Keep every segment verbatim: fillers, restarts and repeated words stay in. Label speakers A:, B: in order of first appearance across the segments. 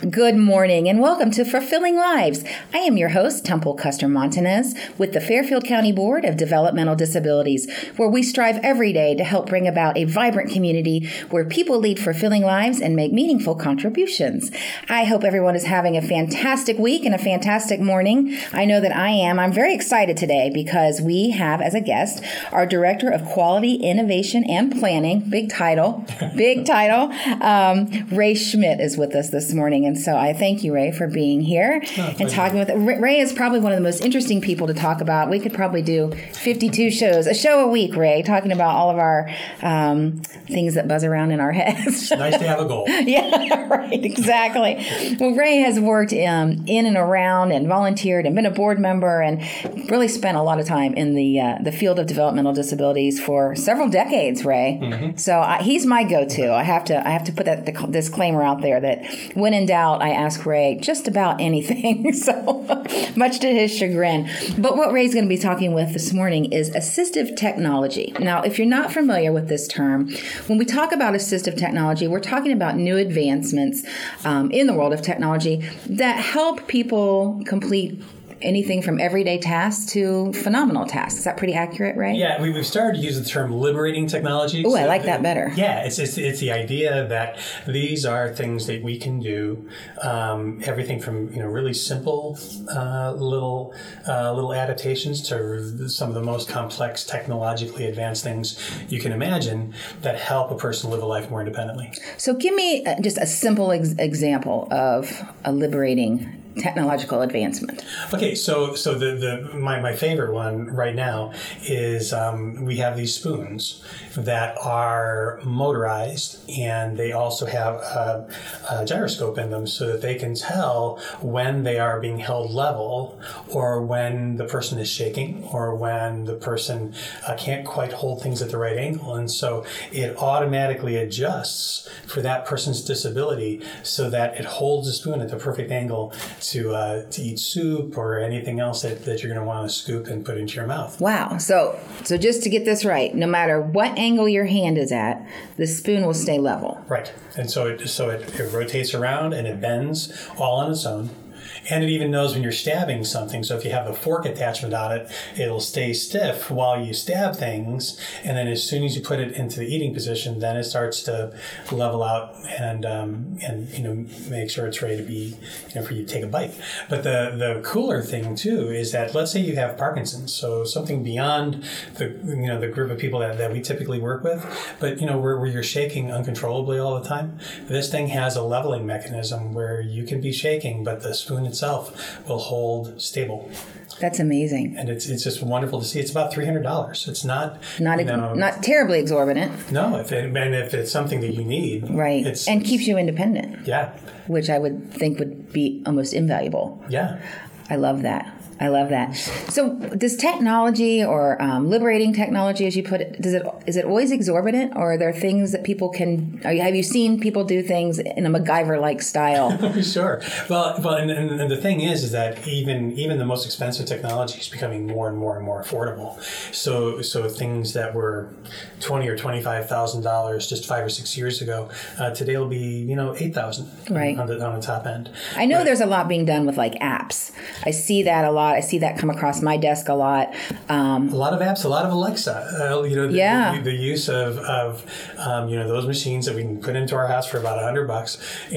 A: Good morning and welcome to Fulfilling Lives. I am your host, Temple Custer Montanez, with the Fairfield County Board of Developmental Disabilities, where we strive every day to help bring about a vibrant community where people lead fulfilling lives and make meaningful contributions. I hope everyone is having a fantastic week and a fantastic morning. I know that I am. I'm very excited today because we have as a guest our Director of Quality, Innovation, and Planning, big title, big title, um, Ray Schmidt is with us this morning. And so I thank you, Ray, for being here oh, and talking with Ray is probably one of the most interesting people to talk about. We could probably do fifty-two shows, a show a week, Ray, talking about all of our um, things that buzz around in our heads.
B: It's nice to have a goal.
A: Yeah, right, exactly. Well, Ray has worked um, in and around and volunteered and been a board member and really spent a lot of time in the uh, the field of developmental disabilities for several decades, Ray. Mm-hmm. So I, he's my go-to. I have to I have to put that disclaimer out there that when in doubt, I ask Ray just about anything, so much to his chagrin. But what Ray's going to be talking with this morning is assistive technology. Now, if you're not familiar with this term, when we talk about assistive technology, we're talking about new advancements um, in the world of technology that help people complete anything from everyday tasks to phenomenal tasks. Is that pretty accurate, Ray?
B: Yeah, we, we've started to use the term liberating technology.
A: Oh, so I like that better.
B: Yeah, it's, it's it's the idea that these are things that we can do. Um, everything from you know really simple uh, little uh, little adaptations to some of the most complex, technologically advanced things you can imagine that help a person live a life more independently.
A: So, give me just a simple ex- example of a liberating technological advancement.
B: Okay, so so the, the my, my favorite one right now is um, we have these spoons that are motorized, and they also have a, a gyroscope in them so that they can tell when they are being held level, or when the person is shaking, or when the person uh, can't quite hold things at the right angle. And so it automatically adjusts for that person's disability so that it holds the spoon at the perfect angle to uh, to eat soup or anything else that, that you're going to want to scoop and put into your mouth.
A: Wow. So so just to get this right, no matter what angle your hand is at, the spoon will stay level.
B: Right. And so it so it, it rotates around and it bends all on its own. And it even knows when you're stabbing something. So if you have a fork attachment on it, it'll stay stiff while you stab things. And then as soon as you put it into the eating position, then it starts to level out and um, and you know make sure it's ready to be you know for you to take a bite. But the the cooler thing too is that let's say you have Parkinson's, so something beyond the you know the group of people that, that we typically work with, but you know where, where you're shaking uncontrollably all the time. This thing has a leveling mechanism where you can be shaking, but the spoon itself will hold stable.
A: That's amazing.
B: And it's it's just wonderful to see. It's about three hundred dollars. It's not
A: not
B: you know,
A: not terribly exorbitant.
B: No, if it, and if it's something that you need.
A: Right.
B: It's,
A: and keeps you independent.
B: Yeah.
A: Which I would think would be almost invaluable.
B: Yeah.
A: I love that. I love that. So does technology or um, liberating technology, as you put it, does it is it always exorbitant, or are there things that people can, are you, have you seen people do things in a MacGyver-like style?
B: Sure. Well, well and, and, and the thing is, is that even even the most expensive technology is becoming more and more and more affordable. So so things that were twenty or twenty-five thousand dollars just five or six years ago, uh, today will be, you know, eight thousand
A: right.
B: on the on the top end.
A: I know
B: but,
A: there's a lot being done with like apps. I see that a lot. I see that come across my desk a lot. Um,
B: a lot of apps, a lot of Alexa. Uh, you know, the,
A: yeah.
B: the, the use of, of um, you know, those machines that we can put into our house for about a hundred bucks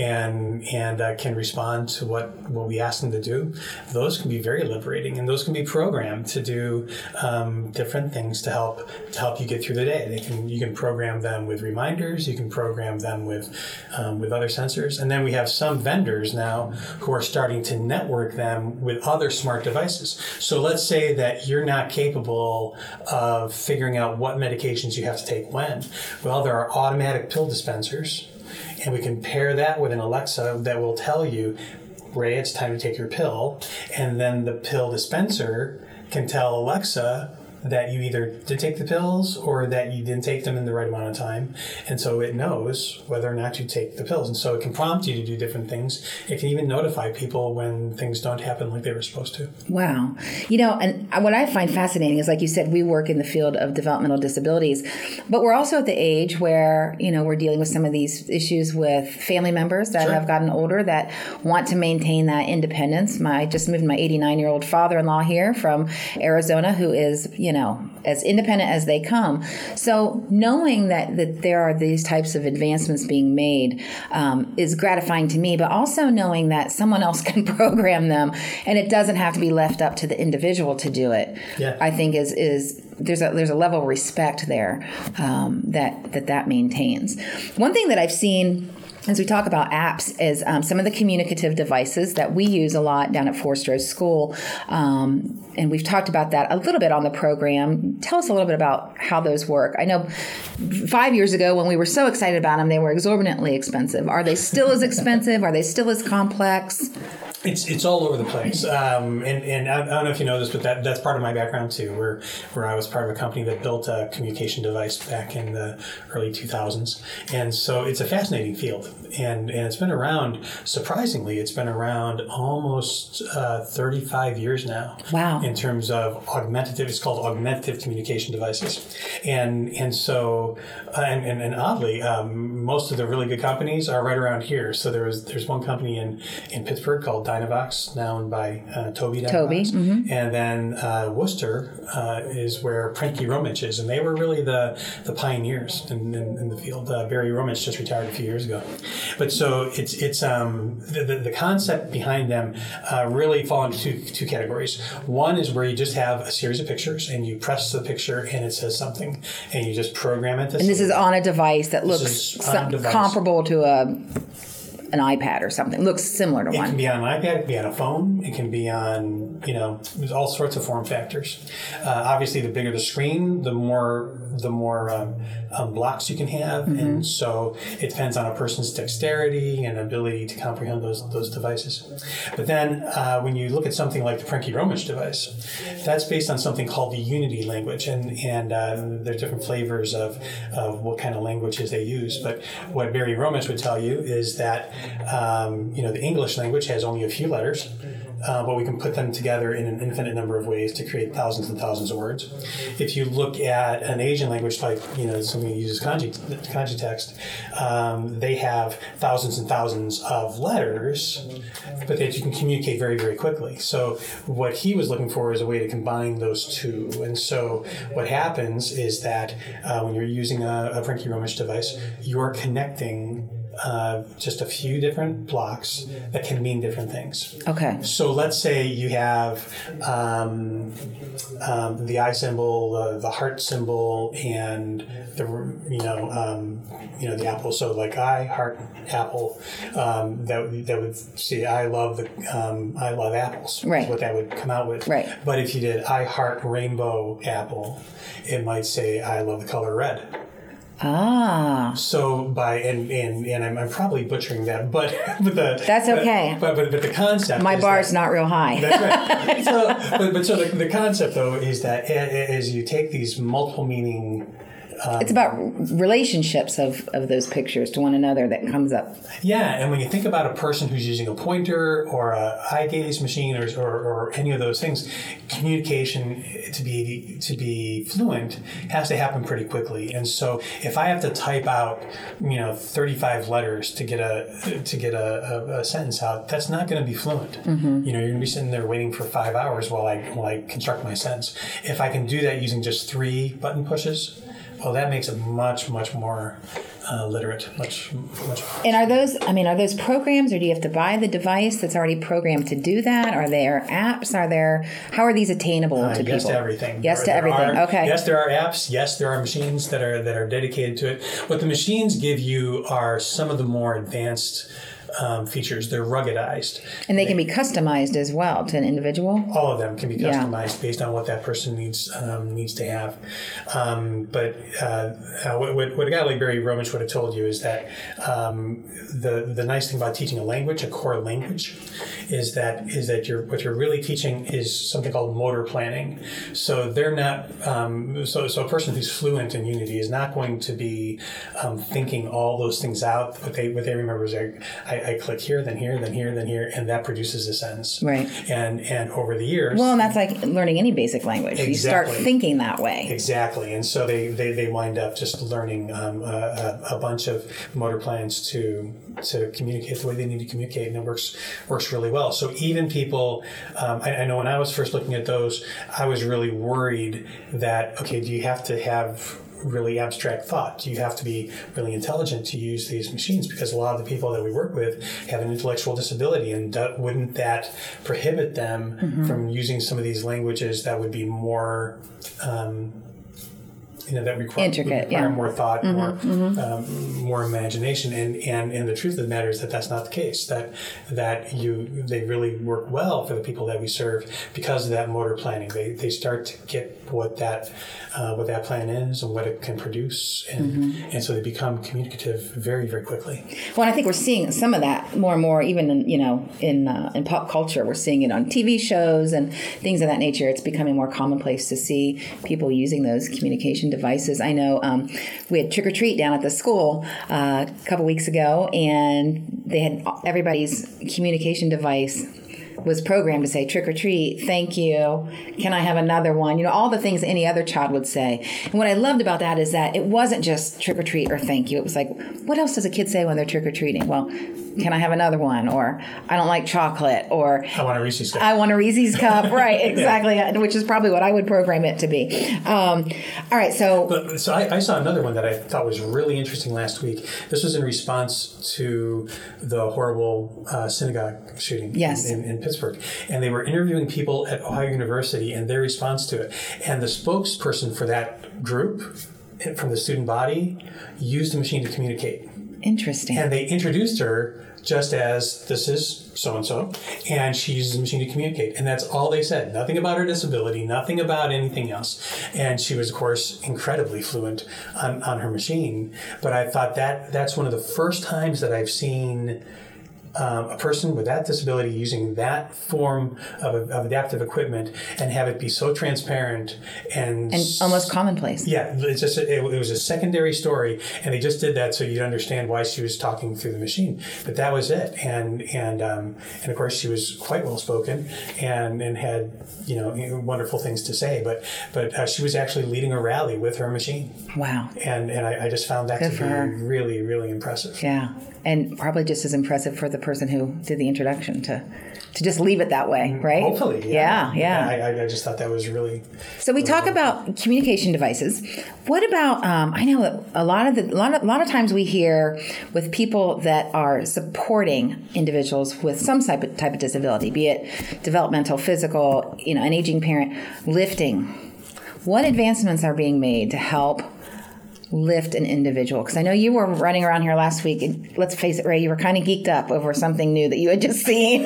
B: and and uh, can respond to what, what we ask them to do. Those can be very liberating, and those can be programmed to do um, different things to help to help you get through the day. They can you can program them with reminders. You can program them with um, with other sensors, and then we have some vendors now who are starting to network them with other smart devices. So let's say that you're not capable of figuring out what medications you have to take when. Well, there are automatic pill dispensers, and we can pair that with an Alexa that will tell you, Ray, it's time to take your pill. And then the pill dispenser can tell Alexa, that you either did take the pills or that you didn't take them in the right amount of time. And so it knows whether or not you take the pills. And so it can prompt you to do different things. It can even notify people when things don't happen like they were supposed to.
A: Wow. You know, and what I find fascinating is, like you said, we work in the field of developmental disabilities, but we're also at the age where, you know, we're dealing with some of these issues with family members that
B: Sure.
A: have gotten older that want to maintain that independence. My, I just moved my eighty-nine-year-old father-in-law here from Arizona, who is, you know, as independent as they come. So knowing that, that there are these types of advancements being made um, is gratifying to me, but also knowing that someone else can program them and it doesn't have to be left up to the individual to do it.
B: Yeah.
A: I think is is there's a there's a level of respect there um, that that that maintains. One thing that I've seen as we talk about apps is um, some of the communicative devices that we use a lot down at Forster School. Um, and we've talked about that a little bit on the program. Tell us a little bit about how those work. I know five years ago when we were so excited about them, they were exorbitantly expensive. Are they still as expensive? Are they still as complex?
B: It's it's all over the place, um, and and I, I don't know if you know this, but that, that's part of my background too. Where where I was part of a company that built a communication device back in the early two thousands, and so it's a fascinating field, and and it's been around. Surprisingly, it's been around almost uh, thirty-five years now.
A: Wow!
B: In terms of augmentative, it's called augmentative communication devices, and and so uh, and, and and oddly, um, most of the really good companies are right around here. So there was there's one company in in Pittsburgh called Dynavox, now owned by uh, Toby Dynavox.
A: Toby. Mm-hmm.
B: And then uh, Worcester uh, is where Prenke Romich is, and they were really the, the pioneers in, in, in the field. Uh, Barry Romich just retired a few years ago. But so it's it's um, the, the, the concept behind them uh, really fall into two, two categories. One is where you just have a series of pictures, and you press the picture, and it says something, and you just program it. To
A: and this is on a device that
B: This
A: looks
B: is on
A: some,
B: a device.
A: comparable to a an iPad or something. Looks similar to
B: It
A: one.
B: can be on an iPad, it can be on a phone, it can be on, you know, there's all sorts of form factors. Uh, obviously, the bigger the screen, the more the more um, um, blocks you can have, mm-hmm. and so it depends on a person's dexterity and ability to comprehend those those devices. But then, uh, when you look at something like the Prenke Romich device, that's based on something called the Unity language, and and uh, there's different flavors of of what kind of languages they use. But what Barry Romich would tell you is that um, you know the English language has only a few letters. Uh, but we can put them together in an infinite number of ways to create thousands and thousands of words. If you look at an Asian language like, you know, something that uses kanji, kanji text, um, they have thousands and thousands of letters, but that you can communicate very, very quickly. So what he was looking for is a way to combine those two. And so what happens is that uh, when you're using a, a Prenke Romich device, you're connecting Uh, just a few different blocks that can mean different things.
A: Okay.
B: So let's say you have um, um, the eye symbol, uh, the heart symbol, and the you know um, you know the apple. So like I heart apple. Um, that that would see I love the um, I love apples.
A: Right.
B: Is what that would come out with.
A: Right.
B: But if you did I heart rainbow apple, it might say I love the color red.
A: Ah.
B: So by and and, and I'm, I'm probably butchering that, but but the
A: that's okay.
B: But but, but the concept.
A: My
B: is
A: bar is
B: that,
A: not real high.
B: That's right. So, but, but so the, the concept though is that as you take these multiple meaning. Um,
A: it's about relationships of, of those pictures to one another that comes up.
B: Yeah, and when you think about a person who's using a pointer or a eye gaze machine or, or, or any of those things, communication to be to be fluent has to happen pretty quickly. And so if I have to type out, you know, thirty-five letters to get a to get a, a, a sentence out, that's not going to be fluent. Mm-hmm. You know, you're going to be sitting there waiting for five hours while I while I construct my sentence. If I can do that using just three button pushes, well, that makes it much, much more uh, literate, much, much.
A: And are those, I mean, are those programs, or do you have to buy the device that's already programmed to do that? Are there apps? Are there, how are these attainable
B: Uh,
A: to
B: yes
A: people?
B: Yes to everything.
A: Yes
B: there,
A: to
B: there
A: everything,
B: are,
A: okay.
B: Yes, there are apps. Yes, there are machines that are that are dedicated to it. What the machines give you are some of the more advanced um, features. They're ruggedized.
A: And they can be customized as well to an individual?
B: All of them can be customized
A: yeah.
B: based on what that person needs um, needs to have. Um, but uh, uh, what, what a guy like Barry Romich would have told you is that um, the the nice thing about teaching a language, a core language, is that is that you're what you're really teaching is something called motor planning. So they're not um, so so a person who's fluent in Unity is not going to be um, thinking all those things out. What they what they remember is I, I, I click here, then here, then here, then here, and that produces a sentence.
A: Right.
B: And and over the years,
A: well, and that's like learning any basic language.
B: Exactly.
A: You start thinking that way.
B: Exactly, and so they, they, they wind up just learning um, a, a bunch of motor plans to to communicate the way they need to communicate, and it works works really well. So even people, um, I, I know when I was first looking at those, I was really worried that okay, do you have to have really abstract thought? Do you have to be really intelligent to use these machines? Because a lot of the people that we work with have an intellectual disability, and do, wouldn't that prohibit them mm-hmm. from using some of these languages that would be more um, you know, that require,
A: Intricate,
B: require
A: yeah.
B: more thought,
A: mm-hmm,
B: more
A: mm-hmm.
B: Um, more imagination, and, and and the truth of the matter is that that's not the case. That that you they really work well for the people that we serve because of that motor planning. They they start to get what that uh, what that plan is and what it can produce, and mm-hmm. and so they become communicative very very quickly.
A: Well, and I think we're seeing some of that more and more, even in you know in uh, in pop culture. We're seeing it on T V shows and things of that nature. It's becoming more commonplace to see people using those communication devices. I know um, we had trick or treat down at the school uh, a couple weeks ago, and they had everybody's communication device was programmed to say trick or treat, thank you, can I have another one? You know, all the things any other child would say. And what I loved about that is that it wasn't just trick or treat or thank you. It was like, what else does a kid say when they're trick or treating? Well, can I have another one? Or I don't like chocolate. Or
B: I want a Reese's cup.
A: I want a Reese's cup. Right, exactly. Yeah. Which is probably what I would program it to be. Um, all right, so.
B: But, so I, I saw another one that I thought was really interesting last week. This was in response to the horrible uh, synagogue shooting
A: yes.
B: in, in, in Pittsburgh. And they were interviewing people at Ohio University and their response to it. And the spokesperson for that group from the student body used the machine to communicate.
A: Interesting.
B: And they introduced her just as this is so-and-so, and she uses the machine to communicate. And that's all they said. Nothing about her disability, nothing about anything else. And she was, of course, incredibly fluent on, on her machine. But I thought that that's one of the first times that I've seen Um, a person with that disability using that form of, of adaptive equipment and have it be so transparent and
A: and almost commonplace.
B: Yeah, it's just it, it was a secondary story, and they just did that so you'd understand why she was talking through the machine. But that was it, and and um, and of course she was quite well spoken and and had you know wonderful things to say. But but uh, she was actually leading a rally with her machine.
A: Wow!
B: And and I, I just found that
A: Good
B: to
A: for
B: be
A: her.
B: really really impressive.
A: Yeah. And probably just as impressive for the person who did the introduction to to just leave it that way, right?
B: Hopefully, yeah.
A: Yeah, yeah.
B: yeah I, I just thought that was really...
A: So we
B: really
A: talk
B: cool.
A: about communication devices. What about, um, I know that a lot of the, a lot of, a lot of times we hear with people that are supporting individuals with some type of, type of disability, be it developmental, physical, you know, an aging parent, lifting. What advancements are being made to help lift an individual? Because I know you were running around here last week, and let's face it, Ray, you were kind of geeked up over something new that you had just seen.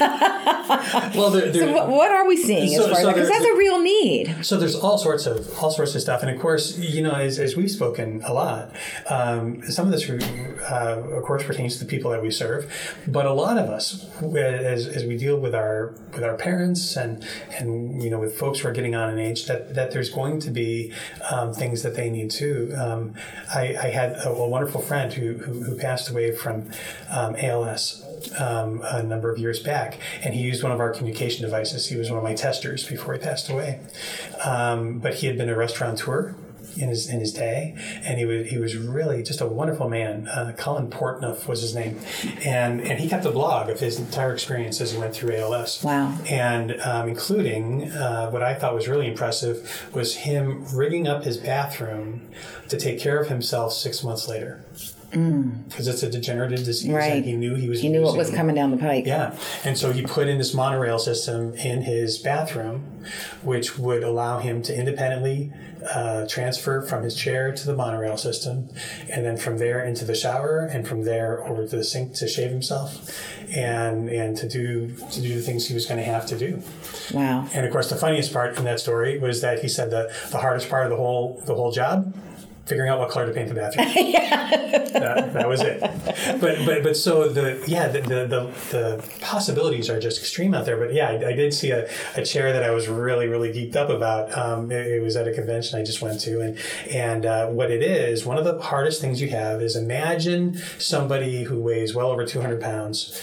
B: Well, there, there,
A: so what, what are we seeing
B: so,
A: as far as
B: so
A: that? Because that's a real need.
B: So there's all sorts of all sorts of stuff, and of course, you know, as, as we've spoken a lot, um, some of this, uh, of course, pertains to the people that we serve, but a lot of us, as, as we deal with our with our parents and and you know with folks who are getting on in age, that that there's going to be um, things that they need too. Um, Um, I, I had a, a wonderful friend who, who, who passed away from um, A L S um, a number of years back, and he used one of our communication devices. He was one of my testers before he passed away. Um, but he had been a restaurateur in his in his day, and he was he was really just a wonderful man. Uh, Colin Portnoff was his name, and and he kept a blog of his entire experience as he went through A L S.
A: Wow!
B: And um, including uh, what I thought was really impressive was him rigging up his bathroom to take care of himself six months later. because mm. it's a degenerative disease.
A: Right.
B: And he knew he was
A: He knew what was coming down the pike.
B: Yeah. And so he put in this monorail system in his bathroom, which would allow him to independently uh, transfer from his chair to the monorail system, and then from there into the shower, and from there over to the sink to shave himself, and and to do to do the things he was going to have to do.
A: Wow.
B: And of course, the funniest part in that story was that he said that the hardest part of the whole the whole job, figuring out what color to paint the bathroom.
A: yeah.
B: that, that was it. But but but so the yeah the the, the, the possibilities are just extreme out there. But yeah, I, I did see a, a chair that I was really really geeked up about. Um, it, it was at a convention I just went to, and and uh, what it is, one of the hardest things you have is imagine somebody who weighs well over two hundred pounds.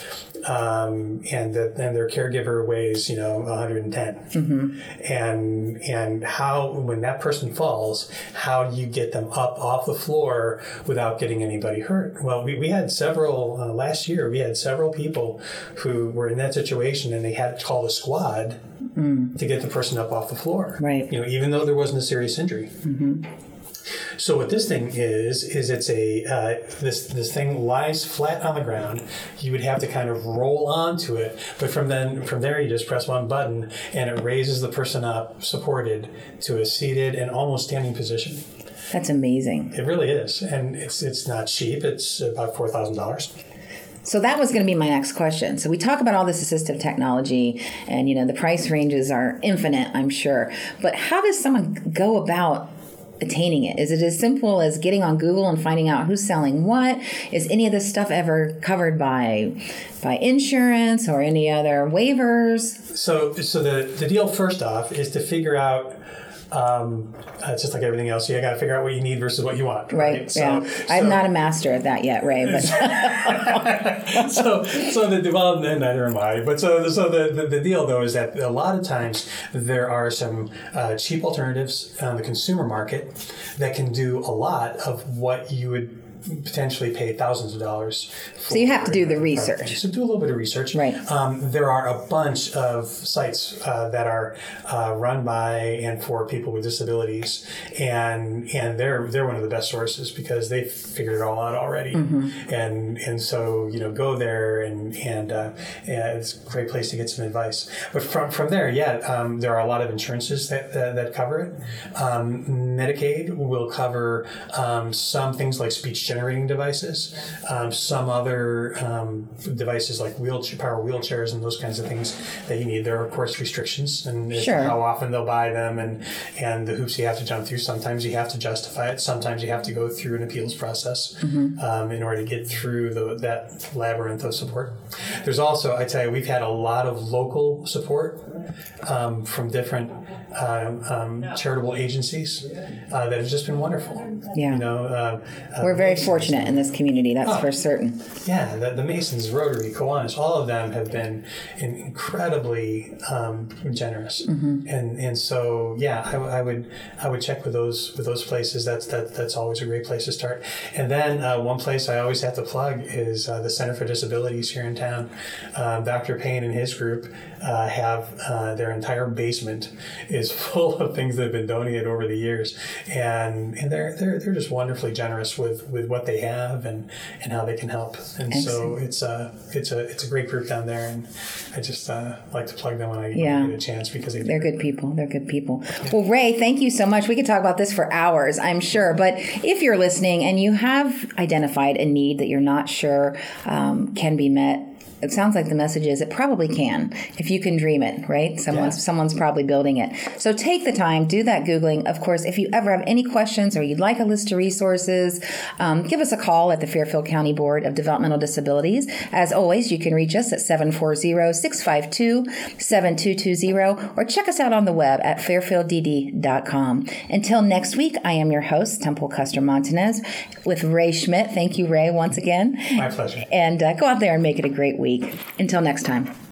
B: Um, and the, and their caregiver weighs, you know, one hundred ten. Mm-hmm. And and how, when that person falls, how do you get them up off the floor without getting anybody hurt? Well, we, we had several, uh, last year, we had several people who were in that situation, and they had to call the squad mm. to get the person up off the floor.
A: Right.
B: You know, even though there wasn't a serious injury. Mm-hmm. So what this thing is, is it's a, uh, this this thing lies flat on the ground. You would have to kind of roll onto it, but from then from there you just press one button and it raises the person up, supported, to a seated and almost standing position.
A: That's amazing.
B: It really is. And it's it's not cheap. It's about four thousand dollars.
A: So that was going to be my next question. So we talk about all this assistive technology, and, you know, the price ranges are infinite, I'm sure. But how does someone go about attaining it? Is it as simple as getting on Google and finding out who's selling what? Is any of this stuff ever covered by by insurance or any other waivers?
B: So so the, the deal first off is to figure out, um, it's just like everything else. You got to figure out what you need versus what you want.
A: Right.
B: right?
A: Yeah.
B: So,
A: I'm
B: so,
A: not a master at that yet, Ray. But
B: so so the well, neither am I. But so so the, the the deal though is that a lot of times there are some uh, cheap alternatives on the consumer market that can do a lot of what you would potentially pay thousands of dollars for.
A: So you have to do the research.
B: So do a little bit of research.
A: Right.
B: Um, there are a bunch of sites uh, that are uh, run by and for people with disabilities, and and they're they're one of the best sources because they've figured it all out already. Mm-hmm. And and so you know go there and and, uh, and it's a great place to get some advice. But from from there, yeah, um, there are a lot of insurances that that, that cover it. Um, Medicaid will cover um, some things like speech generating devices, um, some other um, devices like wheelchair, power wheelchairs and those kinds of things that you need. There are, of course, restrictions and
A: sure.
B: how often they'll buy them and, and the hoops you have to jump through. Sometimes you have to justify it. Sometimes you have to go through an appeals process mm-hmm. um, in order to get through the, that labyrinth of support. There's also, I tell you, we've had a lot of local support um, from different um, um, charitable agencies uh, that have just been wonderful.
A: Yeah.
B: You know, uh,
A: We're
B: uh,
A: very fortunate in this community, that's
B: oh,
A: for certain.
B: Yeah, the, the Masons, Rotary, Kiwanis, all of them have been incredibly um, generous, mm-hmm. and and so yeah, I, I would I would check with those with those places. That's that that's always a great place to start. And then uh, one place I always have to plug is uh, the Center for Disabilities here in town. Uh, Doctor Payne and his group uh, have uh, their entire basement is full of things that have been donated over the years, and and they're they're they're just wonderfully generous with, with what they have and, and how they can help. And Excellent. so it's a it's a it's a great group down there, and I just uh, like to plug them when I,
A: yeah.
B: when I get a chance because they
A: they're good people. They're good people. Yeah. Well, Ray, thank you so much. We could talk about this for hours, I'm sure. But if you're listening and you have identified a need that you're not sure um, can be met, it sounds like the message is it probably can if you can dream it, right? Someone's yeah. someone's probably building it. So take the time, do that Googling. Of course, if you ever have any questions or you'd like a list of resources, um, give us a call at the Fairfield County Board of Developmental Disabilities. As always, you can reach us at seven four zero, six five two, seven two two zero or check us out on the web at fairfield d d dot com. Until next week, I am your host, Temple Custer Montanez, with Ray Schmidt. Thank you, Ray, once again.
B: My pleasure.
A: And uh, go out there and make it a great week. Until next time.